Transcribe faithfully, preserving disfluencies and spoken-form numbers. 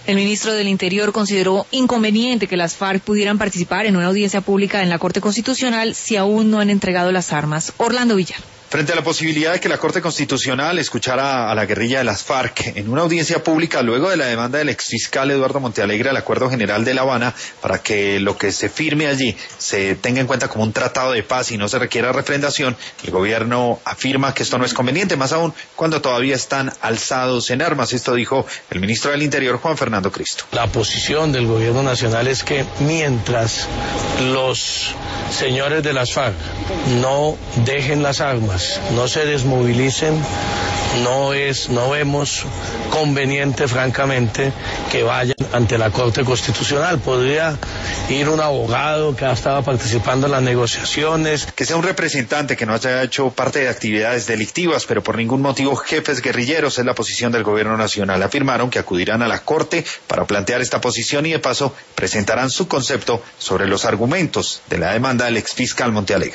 El ministro del Interior consideró inconveniente que las FARC pudieran participar en una audiencia pública en la Corte Constitucional si aún no han entregado las armas. Orlando Villar. Frente a la posibilidad de que la Corte Constitucional escuchara a la guerrilla de las FARC en una audiencia pública luego de la demanda del exfiscal Eduardo Montealegre al Acuerdo General de La Habana para que lo que se firme allí se tenga en cuenta como un tratado de paz y no se requiera refrendación, el gobierno afirma que esto no es conveniente, más aún cuando todavía están alzados en armas. Esto dijo el ministro del Interior, Juan Fernando Cristo. La posición del gobierno nacional es que mientras los señores de las FARC no dejen las armas, no se desmovilicen, no es, no vemos conveniente, francamente, que vayan ante la Corte Constitucional. Podría ir un abogado que ha estado participando en las negociaciones. Que sea un representante que no haya hecho parte de actividades delictivas, pero por ningún motivo jefes guerrilleros, es la posición del gobierno nacional. Afirmaron que acudirán a la Corte para plantear esta posición y de paso presentarán su concepto sobre los argumentos de la demanda del exfiscal Montealegre.